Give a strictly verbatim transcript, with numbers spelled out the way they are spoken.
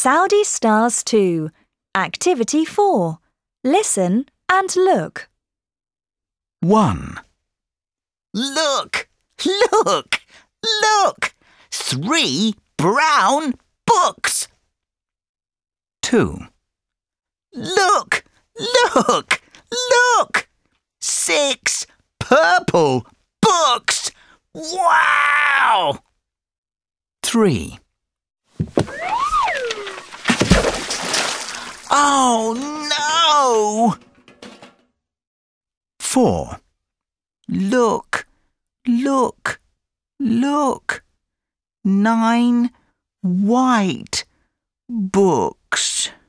Saudi Stars two. Activity four. Listen and look. one. Look! Look! Look! Three brown books! two. Look! Look! Look! Six purple books! Wow! three. Oh no! four. Look! Look! Look! Nine white books.